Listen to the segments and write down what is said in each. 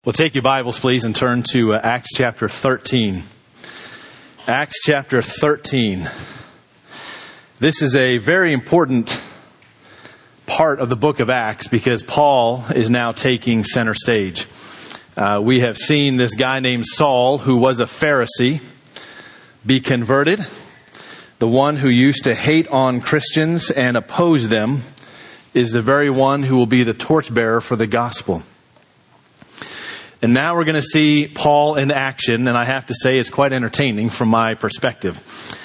Well, take your Bibles, please, and turn to Acts chapter 13. Acts chapter 13. This is a very important part of the book of Acts because Paul is now taking center stage. We have seen this guy named Saul, who was a Pharisee, be converted. The one who used to hate on Christians and oppose them is the very one who will be the torchbearer for the gospel. And now we're going to see Paul in action, and I have to say it's quite entertaining from my perspective.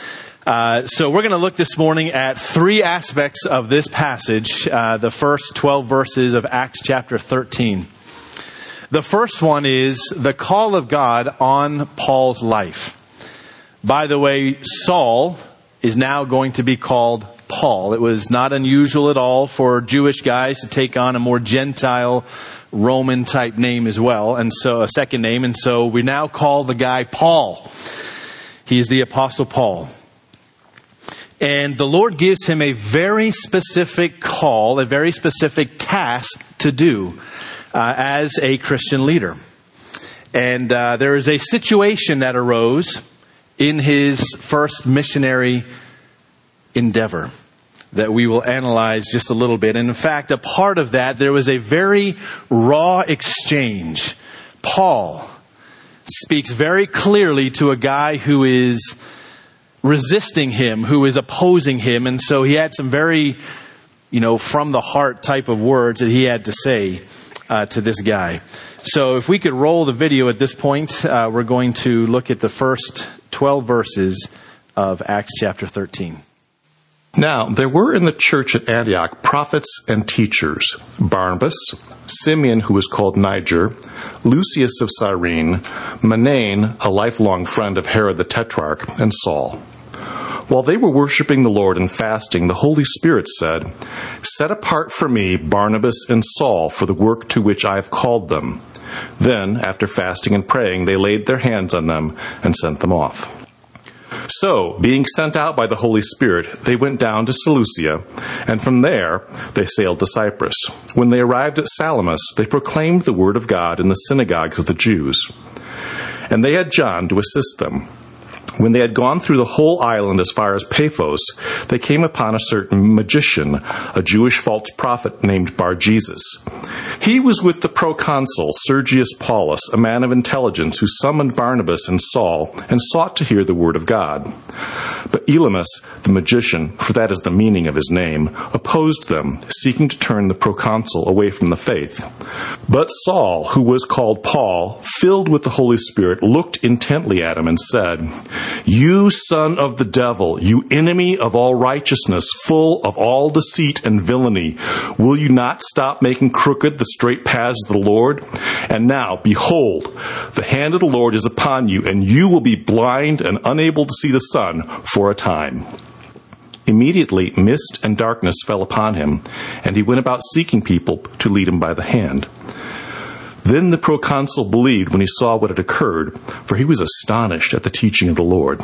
So we're going to look this morning at three aspects of this passage, the first 12 verses of Acts chapter 13. The first one is the call of God on Paul's life. By the way, Saul is now going to be called Paul. It was not unusual at all for Jewish guys to take on a more Gentile Roman type name as well, and so a second name, and so we now call the guy Paul. He is the Apostle Paul. And the Lord gives him a very specific call, a very specific task to do as a Christian leader. And there is a situation that arose in his first missionary endeavor that we will analyze just a little bit. And in fact, a part of that, there was a very raw exchange. Paul speaks very clearly to a guy who is resisting him, who is opposing him. And so he had some very, from the heart type of words that he had to say to this guy. So if we could roll the video at this point, we're going to look at the first 12 verses of Acts chapter 13. Now, there were in the church at Antioch prophets and teachers, Barnabas, Simeon, who was called Niger, Lucius of Cyrene, Manaen, a lifelong friend of Herod the Tetrarch, and Saul. While they were worshiping the Lord and fasting, the Holy Spirit said, "Set apart for me Barnabas and Saul for the work to which I have called them." Then, after fasting and praying, they laid their hands on them and sent them off. So, being sent out by the Holy Spirit, they went down to Seleucia, and from there they sailed to Cyprus. When they arrived at Salamis, they proclaimed the word of God in the synagogues of the Jews. And they had John to assist them. When they had gone through the whole island as far as Paphos, they came upon a certain magician, a Jewish false prophet named Bar-Jesus. He was with the proconsul Sergius Paulus, a man of intelligence, who summoned Barnabas and Saul and sought to hear the word of God. But Elymas, the magician, for that is the meaning of his name, opposed them, seeking to turn the proconsul away from the faith. But Saul, who was called Paul, filled with the Holy Spirit, looked intently at him and said, "You son of the devil, you enemy of all righteousness, full of all deceit and villainy, will you not stop making crooked the straight paths of the Lord? And now, behold, the hand of the Lord is upon you, and you will be blind and unable to see the sun for a time." Immediately, mist and darkness fell upon him, and he went about seeking people to lead him by the hand. Then the proconsul believed when he saw what had occurred, for he was astonished at the teaching of the Lord.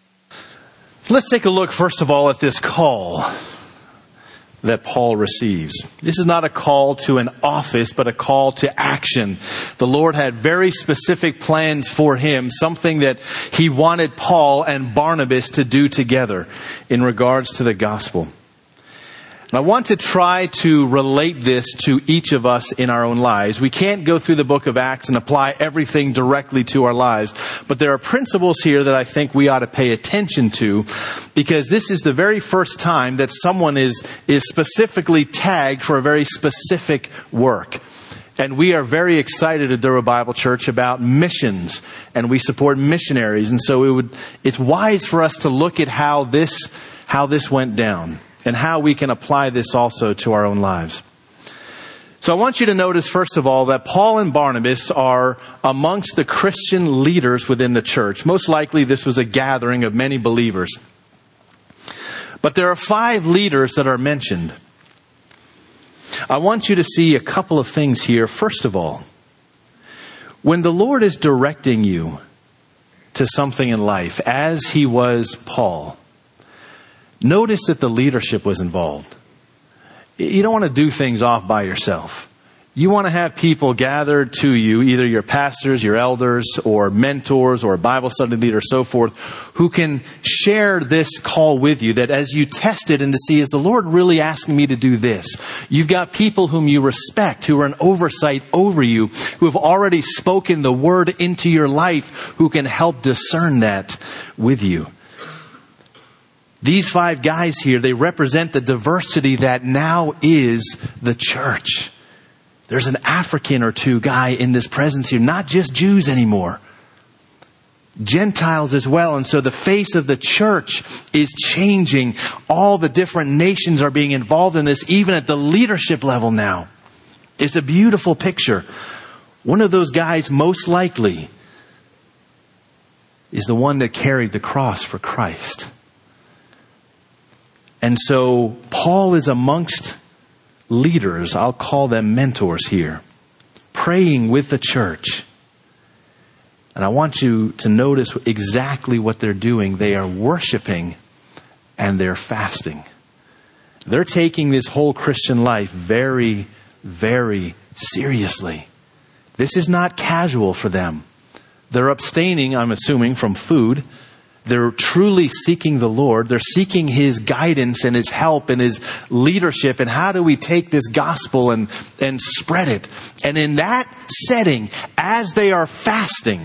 Let's take a look, first of all, at this call that Paul receives. This is not a call to an office, but a call to action. The Lord had very specific plans for him, something that he wanted Paul and Barnabas to do together in regards to the gospel. I want to try to relate this to each of us in our own lives. We can't go through the book of Acts and apply everything directly to our lives, but there are principles here that I think we ought to pay attention to, because this is the very first time that someone is specifically tagged for a very specific work. And we are very excited at Dura Bible Church about missions, and we support missionaries. And so it's wise for us to look at how this went down, and how we can apply this also to our own lives. So I want you to notice, first of all, that Paul and Barnabas are amongst the Christian leaders within the church. Most likely this was a gathering of many believers. But there are 5 leaders that are mentioned. I want you to see a couple of things here. First of all, when the Lord is directing you to something in life, as he was Paul, notice that the leadership was involved. You don't want to do things off by yourself. You want to have people gathered to you, either your pastors, your elders, or mentors, or a Bible study leader, so forth, who can share this call with you, that as you test it and to see, is the Lord really asking me to do this? You've got people whom you respect, who are an oversight over you, who have already spoken the word into your life, who can help discern that with you. These 5 guys here, they represent the diversity that now is the church. There's an African or 2 guy in this presence here, not just Jews anymore. Gentiles as well. And so the face of the church is changing. All the different nations are being involved in this, even at the leadership level now. It's a beautiful picture. One of those guys, most likely, is the one that carried the cross for Christ. And so Paul is amongst leaders, I'll call them mentors here, praying with the church. And I want you to notice exactly what they're doing. They are worshiping and they're fasting. They're taking this whole Christian life very, very seriously. This is not casual for them. They're abstaining, I'm assuming, from food. They're truly seeking the Lord. They're seeking His guidance and His help and His leadership. And how do we take this gospel and spread it? And in that setting, as they are fasting,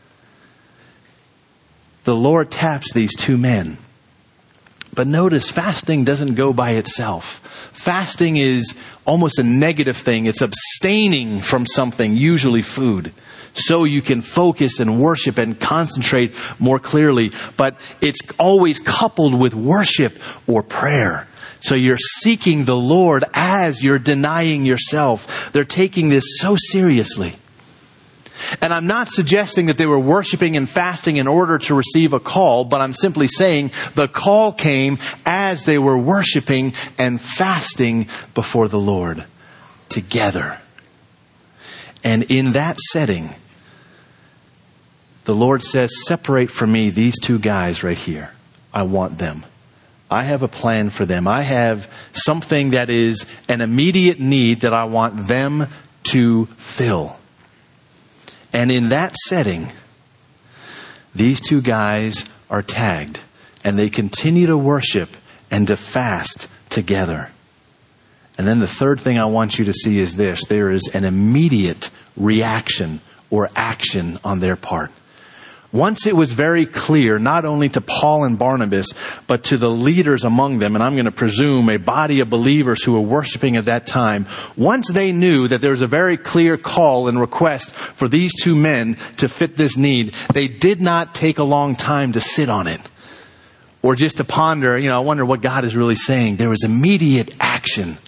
the Lord taps these 2 men. But notice, fasting doesn't go by itself. Fasting is almost a negative thing. It's abstaining from something, usually food, so you can focus and worship and concentrate more clearly. But it's always coupled with worship or prayer. So you're seeking the Lord as you're denying yourself. They're taking this so seriously. And I'm not suggesting that they were worshiping and fasting in order to receive a call, but I'm simply saying the call came as they were worshiping and fasting before the Lord together. And in that setting, the Lord says, separate from me these 2 guys right here. I want them. I have a plan for them. I have something that is an immediate need that I want them to fill. And in that setting, these 2 guys are tagged and they continue to worship and to fast together. And then the third thing I want you to see is this. There is an immediate reaction or action on their part. Once it was very clear, not only to Paul and Barnabas, but to the leaders among them, and I'm going to presume a body of believers who were worshiping at that time, once they knew that there was a very clear call and request for these 2 men to fit this need, they did not take a long time to sit on it or just to ponder, I wonder what God is really saying. There was immediate action.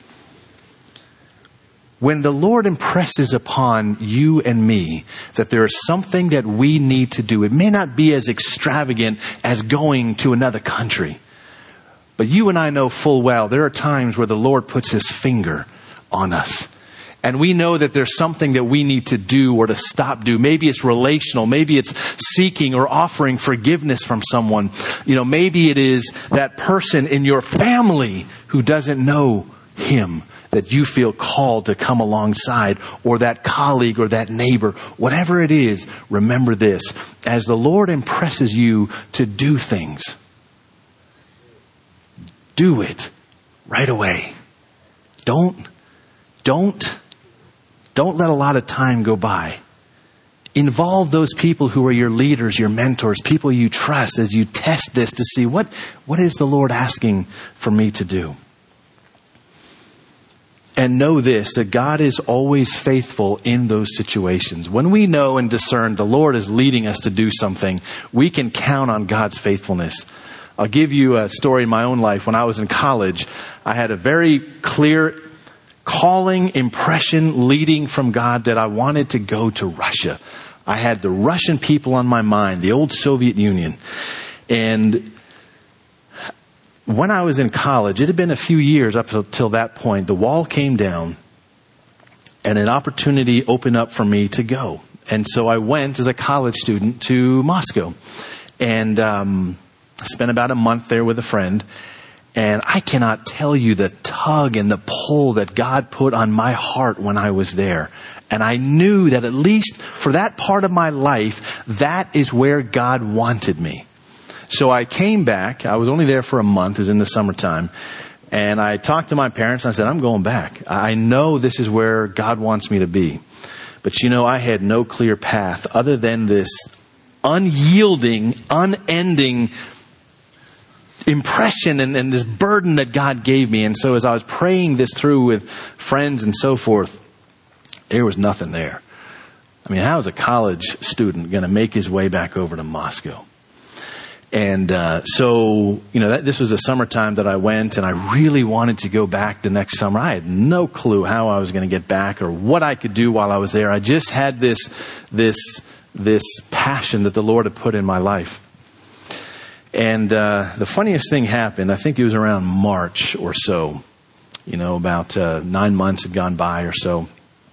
When the Lord impresses upon you and me that there is something that we need to do, it may not be as extravagant as going to another country. But you and I know full well there are times where the Lord puts His finger on us. And we know that there's something that we need to do or to stop do. Maybe it's relational. Maybe it's seeking or offering forgiveness from someone. Maybe it is that person in your family who doesn't know Him, that you feel called to come alongside, or that colleague or that neighbor. Whatever it is, remember this. As the Lord impresses you to do things, do it right away. Don't let a lot of time go by. Involve those people who are your leaders, your mentors, people you trust as you test this to see what is the Lord asking for me to do. And know this, that God is always faithful in those situations. When we know and discern the Lord is leading us to do something, we can count on God's faithfulness. I'll give you a story in my own life. When I was in college, I had a very clear calling, impression, leading from God that I wanted to go to Russia. I had the Russian people on my mind, the old Soviet Union. And when I was in college, it had been a few years up until that point, the wall came down and an opportunity opened up for me to go. And so I went as a college student to Moscow and I spent about a month there with a friend. And I cannot tell you the tug and the pull that God put on my heart when I was there. And I knew that at least for that part of my life, that is where God wanted me. So I came back. I was only there for a month. It was in the summertime. And I talked to my parents and I said, I'm going back. I know this is where God wants me to be. But I had no clear path other than this unyielding, unending impression and this burden that God gave me. And so as I was praying this through with friends and so forth, there was nothing there. I mean, how is a college student going to make his way back over to Moscow? And this was the summertime that I went, and I really wanted to go back the next summer. I had no clue how I was going to get back or what I could do while I was there. I just had this passion that the Lord had put in my life. And the funniest thing happened. I think it was around March or so. About 9 months had gone by or so.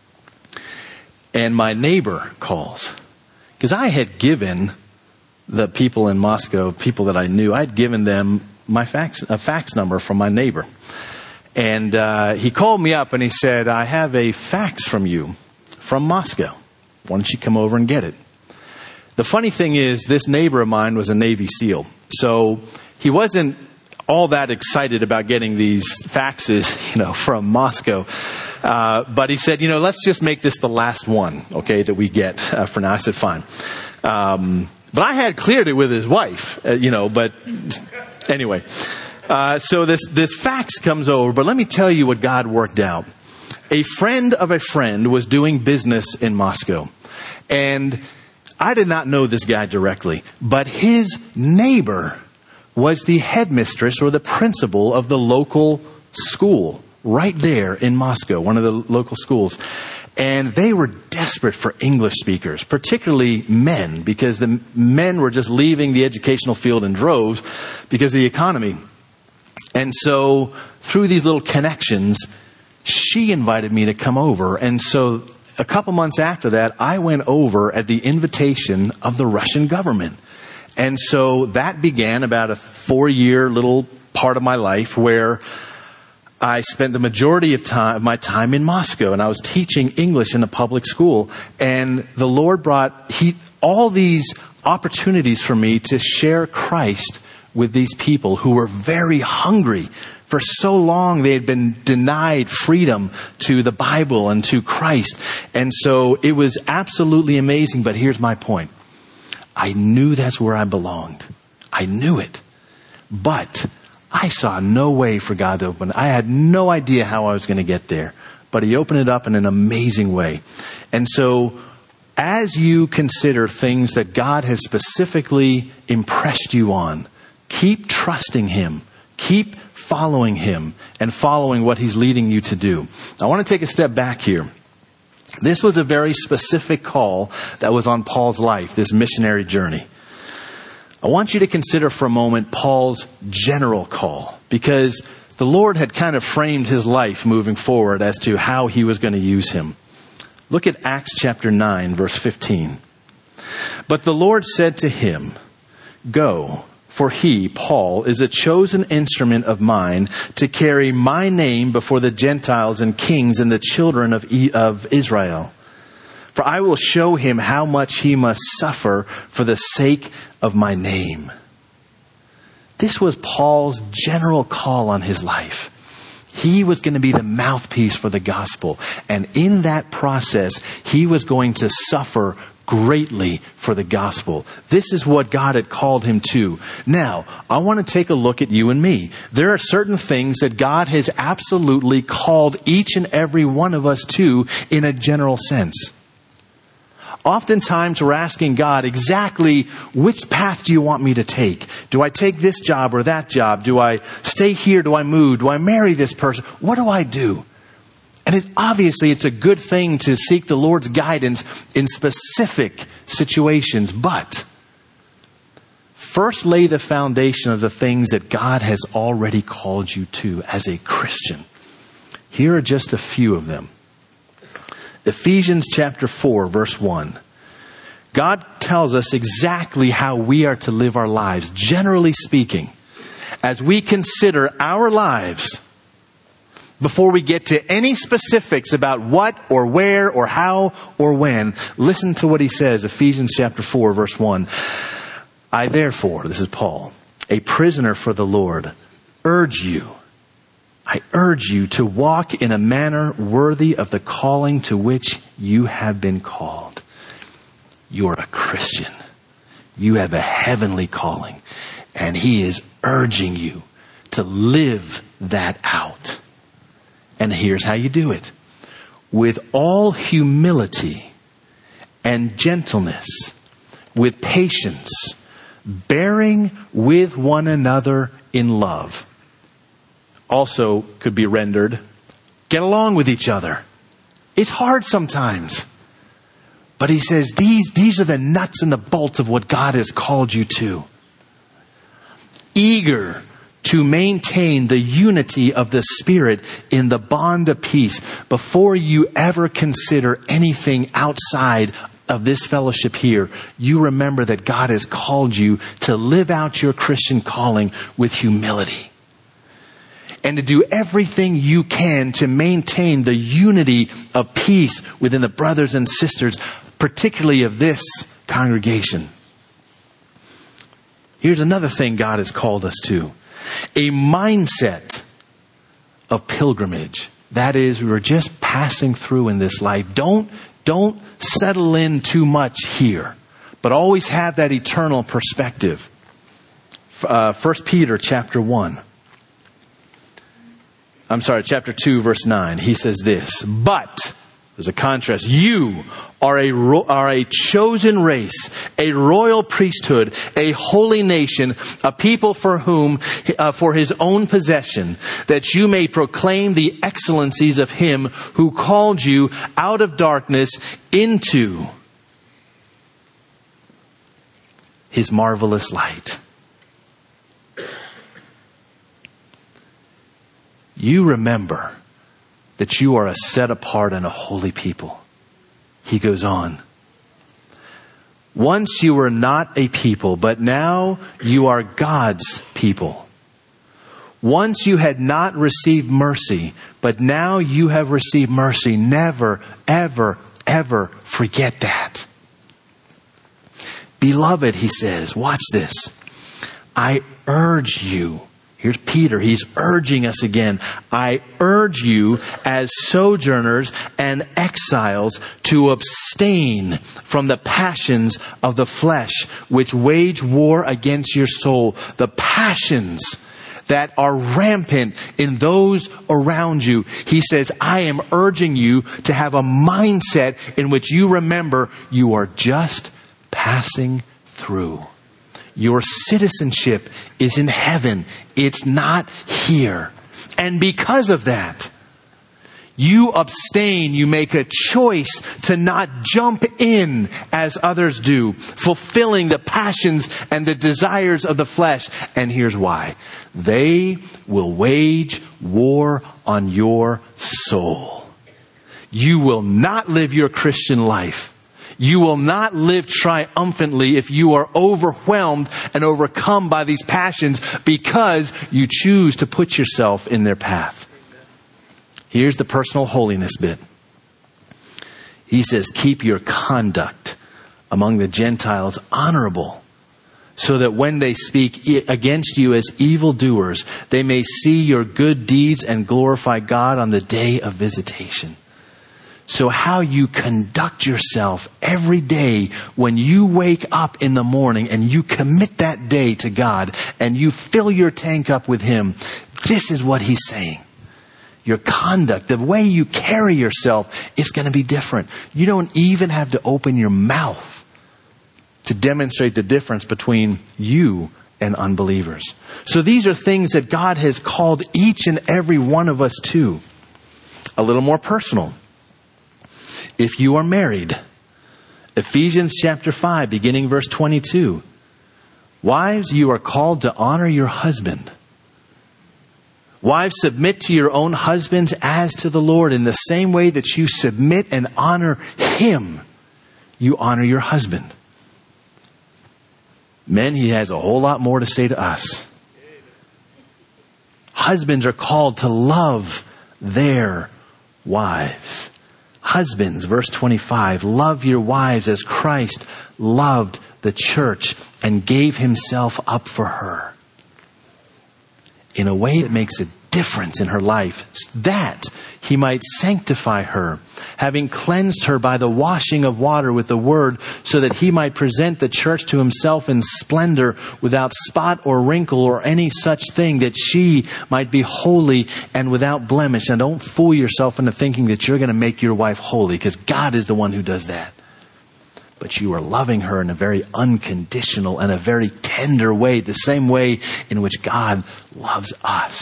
And my neighbor calls. Because I had given the people in Moscow, people that I knew, I'd given them a fax number from my neighbor. And he called me up and he said, I have a fax from you from Moscow. Why don't you come over and get it? The funny thing is, this neighbor of mine was a Navy SEAL. So he wasn't all that excited about getting these faxes, from Moscow. But he said, let's just make this the last one, okay, that we get for now. I said, fine. But I had cleared it with his wife, but anyway. So this fax comes over, but let me tell you what God worked out. A friend of a friend was doing business in Moscow. And I did not know this guy directly, but his neighbor was the headmistress or the principal of the local school right there in Moscow, one of the local schools. And they were desperate for English speakers, particularly men, because the men were just leaving the educational field in droves because of the economy. And so through these little connections, she invited me to come over. And so a couple months after that, I went over at the invitation of the Russian government. And so that began about a 4-year little part of my life where I spent the majority of my time in Moscow, and I was teaching English in a public school. And the Lord brought all these opportunities for me to share Christ with these people who were very hungry. For so long, they had been denied freedom to the Bible and to Christ. And so it was absolutely amazing. But here's my point. I knew that's where I belonged. I knew it. But I saw no way for God to open it. I had no idea how I was going to get there. But He opened it up in an amazing way. And so as you consider things that God has specifically impressed you on, keep trusting Him. Keep following Him and following what He's leading you to do. I want to take a step back here. This was a very specific call that was on Paul's life, this missionary journey. I want you to consider for a moment Paul's general call, because the Lord had kind of framed his life moving forward as to how He was going to use him. Look at Acts chapter 9, verse 15. But the Lord said to him, "Go, for he, Paul, is a chosen instrument of mine to carry my name before the Gentiles and kings and the children of Israel. For I will show him how much he must suffer for the sake of my name." This was Paul's general call on his life. He was going to be the mouthpiece for the gospel. And in that process, he was going to suffer greatly for the gospel. This is what God had called him to. Now, I want to take a look at you and me. There are certain things that God has absolutely called each and every one of us to in a general sense. Oftentimes we're asking God exactly, which path do you want me to take? Do I take this job or that job? Do I stay here? Do I move? Do I marry this person? What do I do? And obviously it's a good thing to seek the Lord's guidance in specific situations. But first lay the foundation of the things that God has already called you to as a Christian. Here are just a few of them. Ephesians chapter 4, verse 1. God tells us exactly how we are to live our lives, generally speaking. as we consider our lives, before we get to any specifics about what or where or how or when, listen to what he says, Ephesians chapter 4, verse 1. I therefore, this is Paul, a prisoner for the Lord, I urge you to walk in a manner worthy of the calling to which you have been called. You're a Christian. You have a heavenly calling. And he is urging you to live that out. And here's how you do it. With all humility and gentleness, with patience, bearing with one another in love. Also could be rendered, get along with each other. It's hard sometimes. But he says these are the nuts and the bolts of what God has called you to. Eager to maintain the unity of the Spirit in the bond of peace. Before you ever consider anything outside of this fellowship here, you remember that God has called you to live out your Christian calling with humility. And to do everything you can to maintain the unity of peace within the brothers and sisters, particularly of this congregation. Here's another thing God has called us to. A mindset of pilgrimage. That is, we were just passing through in this life. Don't settle in too much here, but always have that eternal perspective. 1 Peter chapter 2, verse 9. He says this, but, there's a contrast, you are a chosen race, a royal priesthood, a holy nation, a people for his own possession, that you may proclaim the excellencies of him who called you out of darkness into his marvelous light. You remember that you are a set apart and a holy people. He goes on. Once you were not a people, but now you are God's people. Once you had not received mercy, but now you have received mercy. Never, ever, ever forget that. Beloved, he says, watch this. I urge you. Here's Peter. He's urging us again. I urge you as sojourners and exiles to abstain from the passions of the flesh which wage war against your soul. The passions that are rampant in those around you. He says, I am urging you to have a mindset in which you remember you are just passing through. Your citizenship is in heaven. It's not here. And because of that, you abstain. You make a choice to not jump in as others do, fulfilling the passions and the desires of the flesh. And here's why. They will wage war on your soul. You will not live your Christian life. You will not live triumphantly if you are overwhelmed and overcome by these passions because you choose to put yourself in their path. Here's the personal holiness bit. He says, keep your conduct among the Gentiles honorable, so that when they speak against you as evildoers, they may see your good deeds and glorify God on the day of visitation. So how you conduct yourself every day when you wake up in the morning and you commit that day to God and you fill your tank up with Him, this is what He's saying. Your conduct, the way you carry yourself is going to be different. You don't even have to open your mouth to demonstrate the difference between you and unbelievers. So these are things that God has called each and every one of us to. A little more personal. If you are married, Ephesians chapter 5, beginning verse 22. Wives, you are called to honor your husband. Wives, submit to your own husbands as to the Lord. In the same way that you submit and honor Him, you honor your husband. Men, He has a whole lot more to say to us. Husbands are called to love their wives. Husbands, verse 25, love your wives as Christ loved the church and gave himself up for her in a way that makes a difference in her life, that he might sanctify her, having cleansed her by the washing of water with the word, so that he might present the church to himself in splendor, without spot or wrinkle or any such thing, that she might be holy and without blemish. Now don't fool yourself into thinking that you're going to make your wife holy, because God is the one who does that. But you are loving her in a very unconditional and a very tender way, the same way in which God loves us.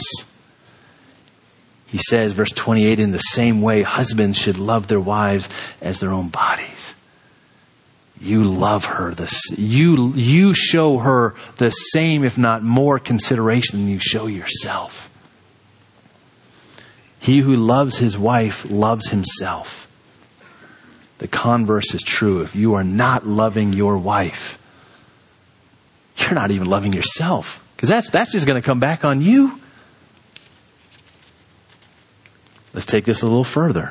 He says, verse 28, in the same way, husbands should love their wives as their own bodies. You love her. You show her the same, if not more, consideration than you show yourself. He who loves his wife loves himself. The converse is true. If you are not loving your wife, you're not even loving yourself. Because that's just going to come back on you. Let's take this a little further.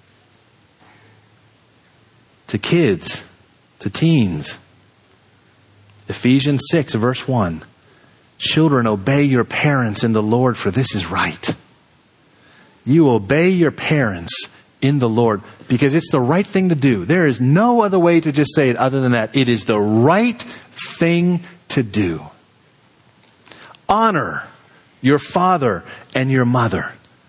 To kids, to teens. Ephesians 6, verse 1. Children, obey your parents in the Lord, for this is right. You obey your parents in the Lord because it's the right thing to do. There is no other way to just say it other than that. It is the right thing to do. Honor your father and your mother.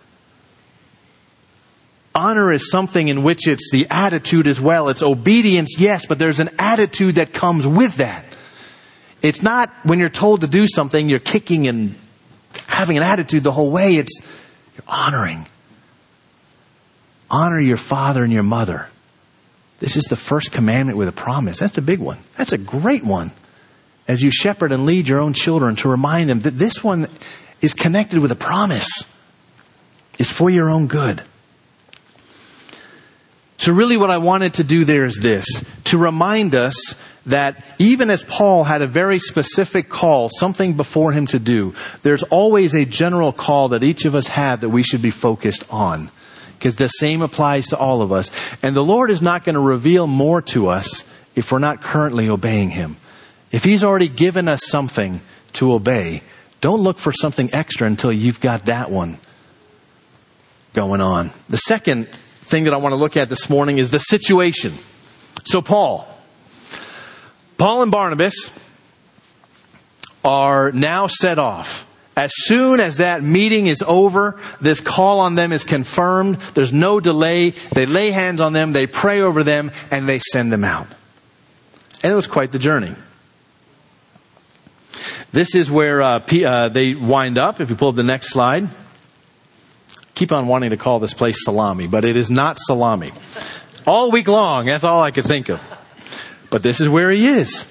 Honor is something in which it's the attitude as well. It's obedience, yes, but there's an attitude that comes with that. It's not when you're told to do something, you're kicking and having an attitude the whole way. It's you're honoring. Honor your father and your mother. This is the first commandment with a promise. That's a big one. That's a great one. As you shepherd and lead your own children, to remind them that this one is connected with a promise. It's for your own good. So really what I wanted to do there is this, to remind us that even as Paul had a very specific call, something before him to do, there's always a general call that each of us have that we should be focused on. Because the same applies to all of us. And the Lord is not going to reveal more to us if we're not currently obeying him. If he's already given us something to obey, don't look for something extra until you've got that one going on. The second thing that I want to look at this morning is the situation. So Paul and Barnabas are now set off. As soon as that meeting is over, this call on them is confirmed. There's no delay. They lay hands on them, they pray over them, and they send them out. And it was quite the journey. This is where they wind up. If you pull up the next slide. Keep on wanting to call this place Salami, but it is not Salami. All week long, that's all I could think of. But this is where he is.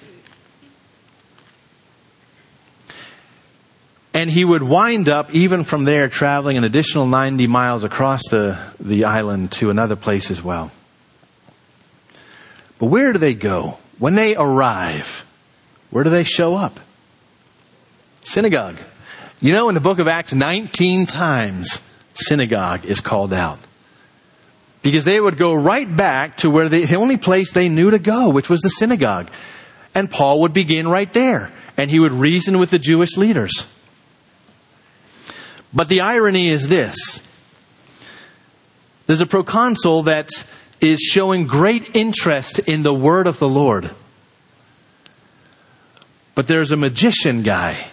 And he would wind up, even from there, traveling an additional 90 miles across the island to another place as well. But where do they go? When they arrive, where do they show up? Synagogue. You know, in the book of Acts, 19 times synagogue is called out. Because they would go right back to where the only place they knew to go, which was the synagogue. And Paul would begin right there. And he would reason with the Jewish leaders. But the irony is this. There's a proconsul that is showing great interest in the word of the Lord. But there's a magician guy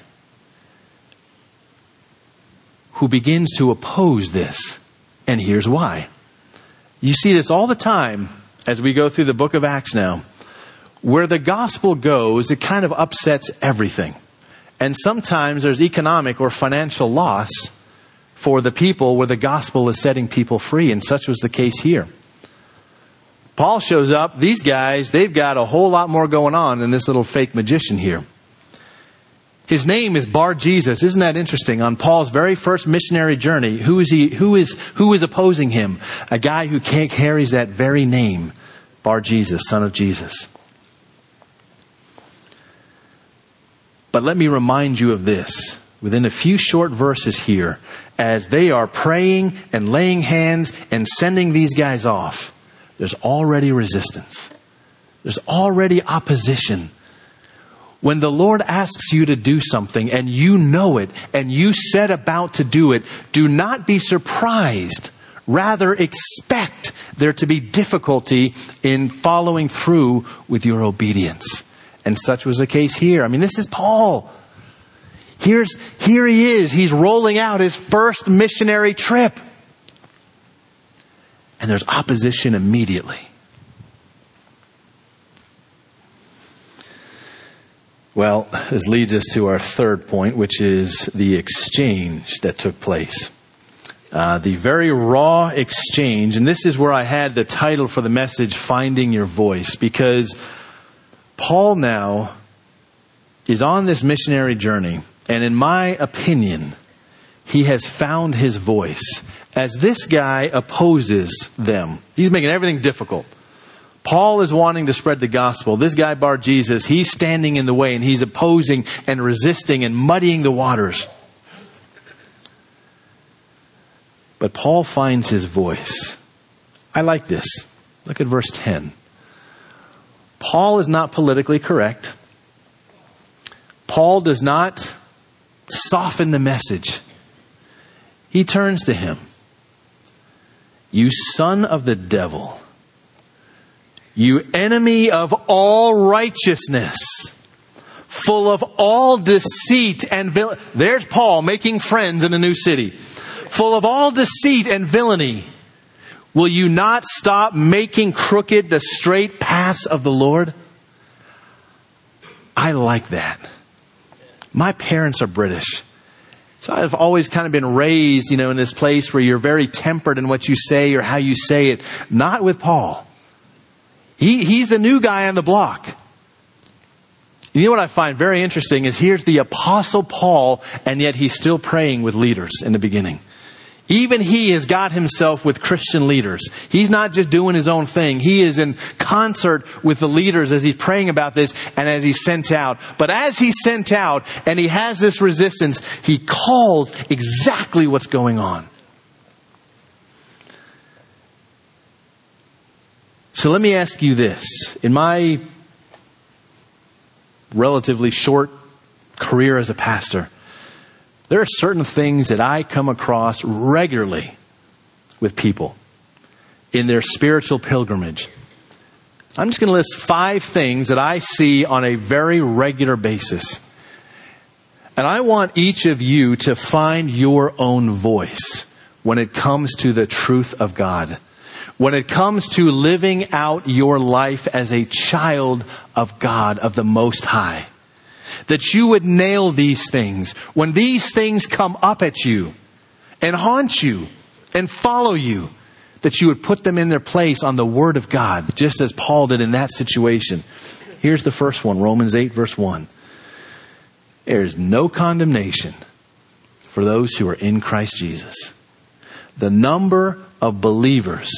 who begins to oppose this. And here's why. You see this all the time as we go through the book of Acts now. Where the gospel goes, it kind of upsets everything. And sometimes there's economic or financial loss for the people where the gospel is setting people free. And such was the case here. Paul shows up. These guys, they've got a whole lot more going on than this little fake magician here. His name is Bar Jesus. Isn't that interesting? On Paul's very first missionary journey, who is opposing him? A guy who carries that very name, Bar Jesus, son of Jesus. But let me remind you of this. within a few short verses here, as they are praying and laying hands and sending these guys off, there's already resistance. There's already opposition. When the Lord asks you to do something and you know it and you set about to do it, do not be surprised. Rather, expect there to be difficulty in following through with your obedience. And such was the case here. I mean, this is Paul. Here he is. He's rolling out his first missionary trip. And there's opposition immediately. Well, this leads us to our third point, which is the exchange that took place. The very raw exchange. And this is where I had the title for the message, Finding Your Voice. Because Paul now is on this missionary journey. And in my opinion, he has found his voice. As this guy opposes them, he's making everything difficult. Paul is wanting to spread the gospel. This guy, Bar-Jesus, he's standing in the way and he's opposing and resisting and muddying the waters. But Paul finds his voice. I like this. Look at verse 10. Paul is not politically correct. Paul does not soften the message. He turns to him. You son of the devil. You enemy of all righteousness, full of all deceit and villainy. There's Paul making friends in a new city. Full of all deceit and villainy. Will you not stop making crooked the straight paths of the Lord? I like that. My parents are British. So I've always kind of been raised, in this place where you're very tempered in what you say or how you say it. Not with Paul. He's the new guy on the block. You know what I find very interesting is here's the Apostle Paul, and yet he's still praying with leaders in the beginning. Even he has got himself with Christian leaders. He's not just doing his own thing. He is in concert with the leaders as he's praying about this and as he's sent out. But as he's sent out and he has this resistance, he calls exactly what's going on. So let me ask you this. In my relatively short career as a pastor, there are certain things that I come across regularly with people in their spiritual pilgrimage. I'm just going to list 5 things that I see on a very regular basis. And I want each of you to find your own voice when it comes to the truth of God. When it comes to living out your life as a child of God, of the Most High. That you would nail these things. When these things come up at you and haunt you and follow you, that you would put them in their place on the Word of God, just as Paul did in that situation. Here's the first one, Romans 8, verse 1. There is no condemnation for those who are in Christ Jesus. The number of believers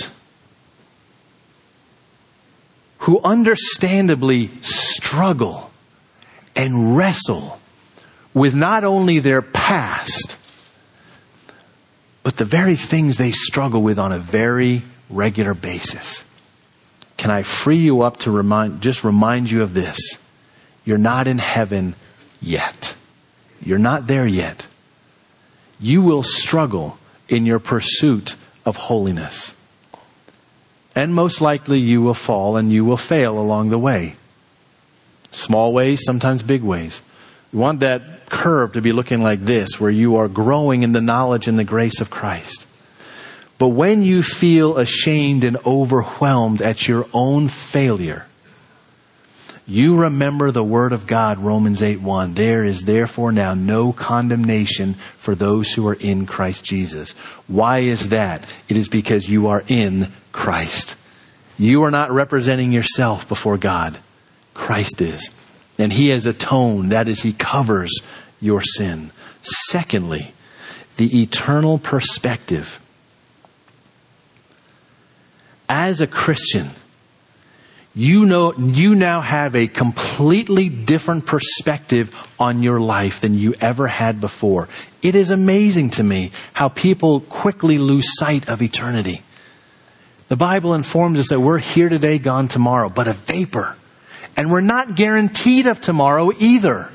who understandably struggle and wrestle with not only their past, but the very things they struggle with on a very regular basis. Can I free you up to remind you of this? You're not in heaven yet. You're not there yet. You will struggle in your pursuit of holiness. And most likely you will fall and you will fail along the way. Small ways, sometimes big ways. You want that curve to be looking like this, where you are growing in the knowledge and the grace of Christ. But when you feel ashamed and overwhelmed at your own failure, you remember the Word of God, Romans 8:1. There is therefore now no condemnation for those who are in Christ Jesus. Why is that? It is because you are in Christ. You are not representing yourself before God. Christ is. And He has atoned. That is, He covers your sin. Secondly, the eternal perspective. As a Christian, You now have a completely different perspective on your life than you ever had before. It is amazing to me how people quickly lose sight of eternity. The Bible informs us that we're here today, gone tomorrow, but a vapor. And we're not guaranteed of tomorrow either.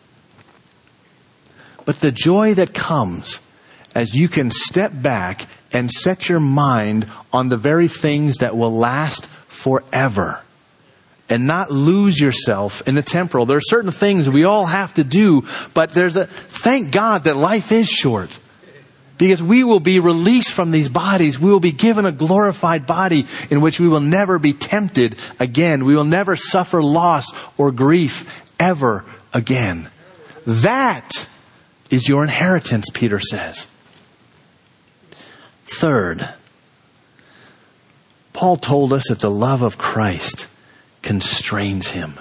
But the joy that comes as you can step back and set your mind on the very things that will last forever and not lose yourself in the temporal. There are certain things we all have to do, but thank God that life is short. Because we will be released from these bodies. We will be given a glorified body in which we will never be tempted again. We will never suffer loss or grief ever again. That is your inheritance, Peter says. Third, Paul told us that the love of Christ constrains him.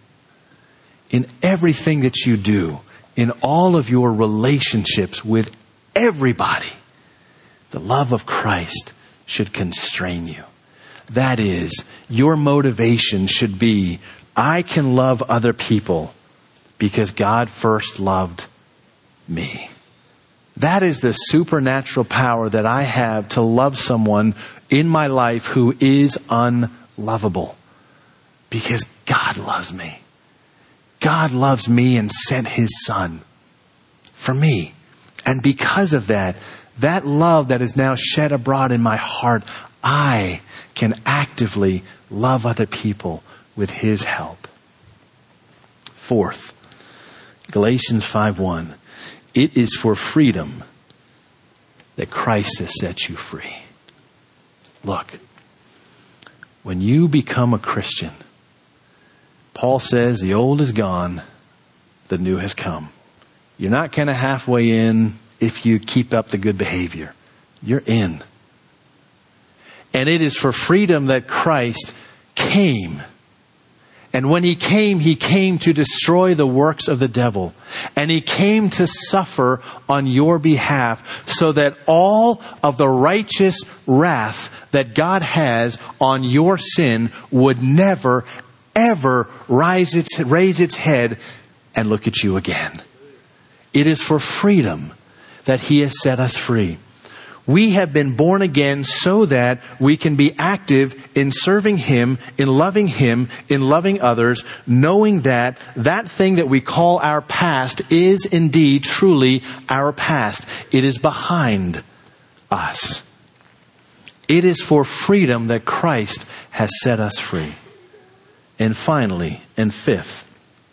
In everything that you do, in all of your relationships with everybody, the love of Christ should constrain you. That is, your motivation should be, I can love other people because God first loved me. That is the supernatural power that I have to love someone in my life who is unlovable. Because God loves me. God loves me and sent His Son for me. And because of that, that love that is now shed abroad in my heart, I can actively love other people with His help. Fourth, Galatians 5:1. It is for freedom that Christ has set you free. Look, when you become a Christian, Paul says the old is gone, the new has come. You're not kind of halfway in if you keep up the good behavior. You're in. And it is for freedom that Christ came. And when He came to destroy the works of the devil. And He came to suffer on your behalf so that all of the righteous wrath that God has on your sin would never, ever raise its head and look at you again. It is for freedom that He has set us free. We have been born again so that we can be active in serving Him, in loving others, knowing that that thing that we call our past is indeed truly our past. It is behind us. It is for freedom that Christ has set us free. And finally, and fifth,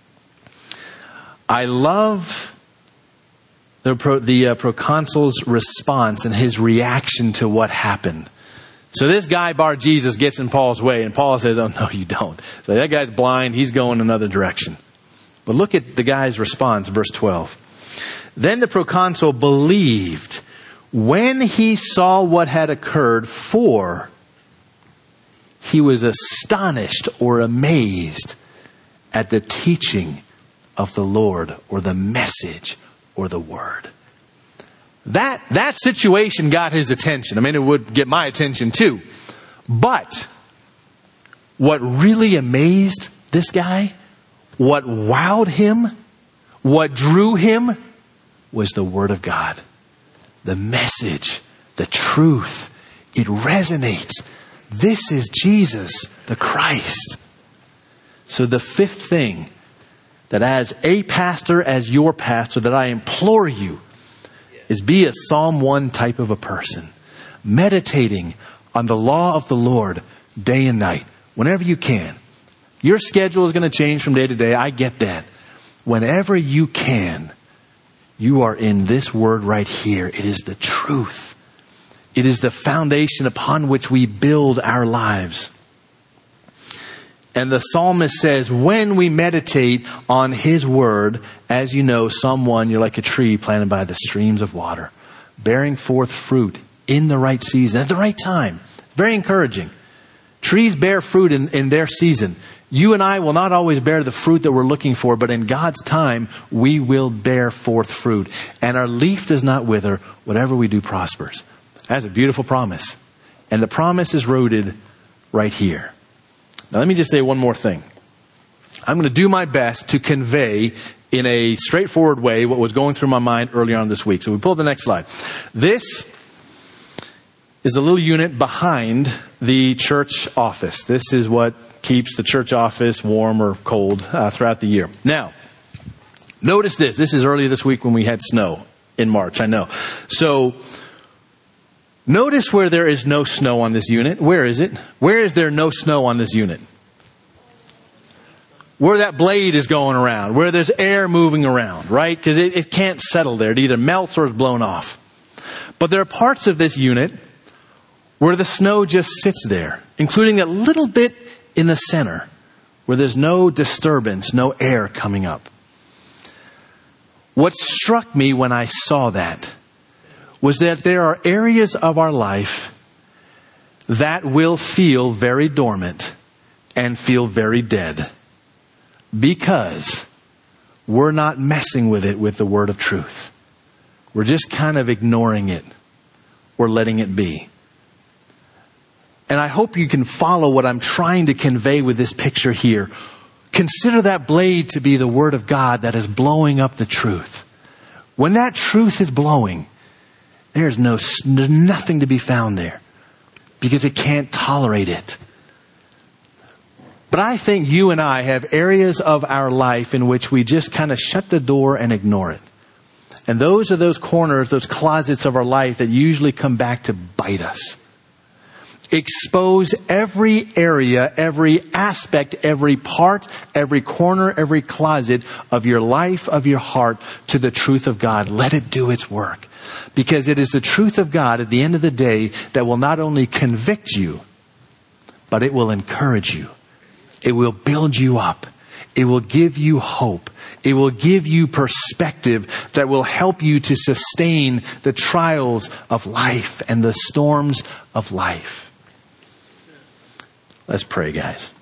I love the proconsul's response and his reaction to what happened. So this guy, Bar Jesus, gets in Paul's way, and Paul says, oh, no, you don't. So that guy's blind. He's going another direction. But look at the guy's response, verse 12. Then the proconsul believed when he saw what had occurred, for he was astonished or amazed at the teaching of the Lord, or the message, or the word. That situation got his attention. I mean, it would get my attention too. But what really amazed this guy, what wowed him, what drew him, was the Word of God. The message, the truth. It resonates. This is Jesus, the Christ. So the fifth thing that as a pastor, as your pastor, that I implore you is be a Psalm 1 type of a person. Meditating on the law of the Lord day and night, whenever you can. Your schedule is going to change from day to day. I get that. Whenever you can, you are in this word right here. It is the truth. It is the foundation upon which we build our lives. And the psalmist says, when we meditate on His word, as you know, Psalm 1, you're like a tree planted by the streams of water, bearing forth fruit in the right season, at the right time. Very encouraging. Trees bear fruit in their season. You and I will not always bear the fruit that we're looking for, but in God's time, we will bear forth fruit. And our leaf does not wither. Whatever we do prospers. That's a beautiful promise. And the promise is rooted right here. Now let me just say one more thing. I'm going to do my best to convey in a straightforward way what was going through my mind earlier on this week. So we pull up the next slide. This is a little unit behind the church office. This is what keeps the church office warm or cold throughout the year. Now, notice this. This is earlier this week when we had snow in March, I know. So, notice where there is no snow on this unit. Where is it? Where is there no snow on this unit? Where that blade is going around, where there's air moving around, right? Because it can't settle there. It either melts or is blown off. But there are parts of this unit where the snow just sits there, including a little bit in the center, where there's no disturbance, no air coming up. What struck me when I saw that was that there are areas of our life that will feel very dormant and feel very dead, because we're not messing with it with the word of truth. We're just kind of ignoring it or letting it be. And I hope you can follow what I'm trying to convey with this picture here. Consider that blade to be the word of God that is blowing up the truth. When that truth is blowing, there's nothing to be found there, because it can't tolerate it. But I think you and I have areas of our life in which we just kind of shut the door and ignore it. And those are those corners, those closets of our life that usually come back to bite us. Expose every area, every aspect, every part, every corner, every closet of your life, of your heart, to the truth of God. Let it do its work. Because it is the truth of God at the end of the day that will not only convict you, but it will encourage you. It will build you up. It will give you hope. It will give you perspective that will help you to sustain the trials of life and the storms of life. Let's pray, guys.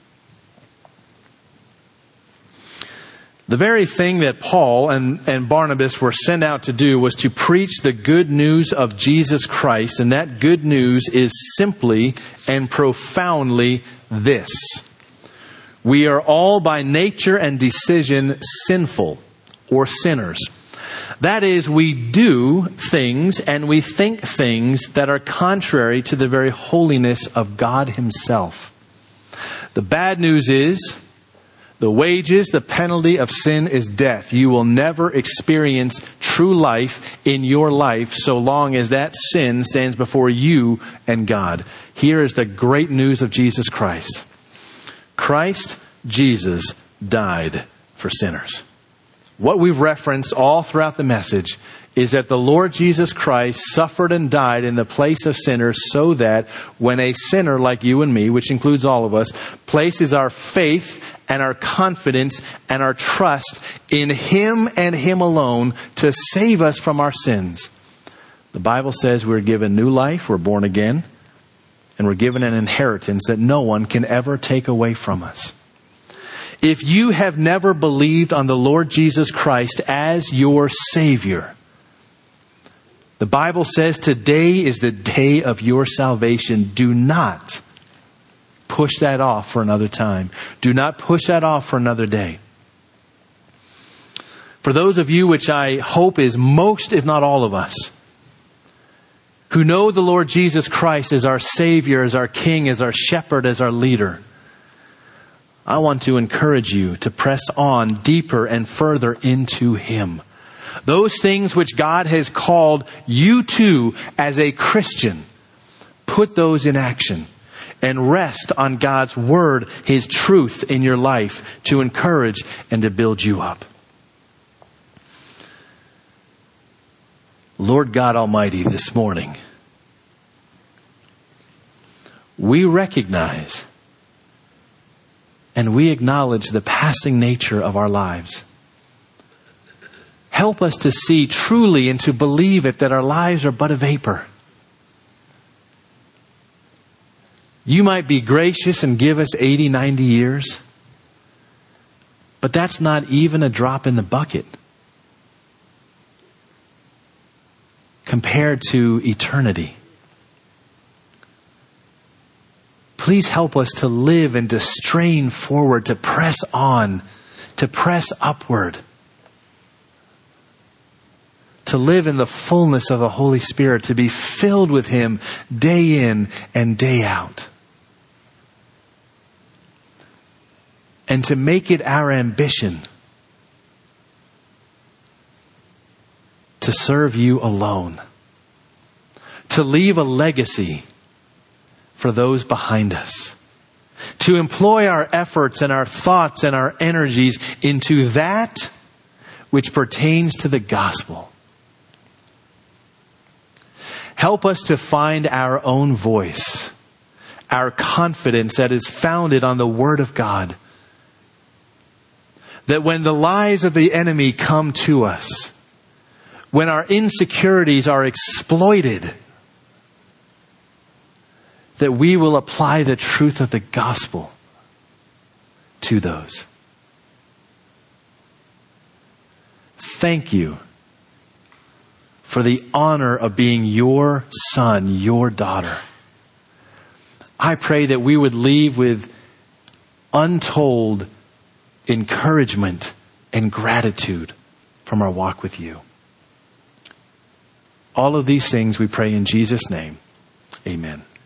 The very thing that Paul and Barnabas were sent out to do was to preach the good news of Jesus Christ. And that good news is simply and profoundly this: we are all by nature and decision sinful, or sinners. That is, we do things and we think things that are contrary to the very holiness of God Himself. The bad news is, the wages, the penalty of sin is death. You will never experience true life in your life so long as that sin stands before you and God. Here is the great news of Jesus Christ. Christ Jesus died for sinners. What we've referenced all throughout the message is that the Lord Jesus Christ suffered and died in the place of sinners, so that when a sinner like you and me, which includes all of us, places our faith and our confidence and our trust in Him and Him alone to save us from our sins, the Bible says we're given new life, we're born again, and we're given an inheritance that no one can ever take away from us. If you have never believed on the Lord Jesus Christ as your Savior, the Bible says today is the day of your salvation. Do not push that off for another time. Do not push that off for another day. For those of you, which I hope is most, if not all of us, who know the Lord Jesus Christ as our Savior, as our King, as our Shepherd, as our leader, I want to encourage you to press on deeper and further into Him. Those things which God has called you to as a Christian, put those in action and rest on God's Word, His truth in your life to encourage and to build you up. Lord God Almighty, this morning, we recognize and we acknowledge the passing nature of our lives. Help us to see truly and to believe it, that our lives are but a vapor. You might be gracious and give us 80, 90 years, but that's not even a drop in the bucket compared to eternity. Please help us to live and to strain forward, to press on, to press upward, to live in the fullness of the Holy Spirit, to be filled with Him day in and day out. And to make it our ambition to serve You alone, to leave a legacy for those behind us, to employ our efforts and our thoughts and our energies into that which pertains to the gospel. Help us to find our own voice, our confidence that is founded on the Word of God. That when the lies of the enemy come to us, when our insecurities are exploited, that we will apply the truth of the gospel to those. Thank You for the honor of being Your son, Your daughter. I pray that we would leave with untold encouragement and gratitude from our walk with You. All of these things we pray in Jesus' name. Amen.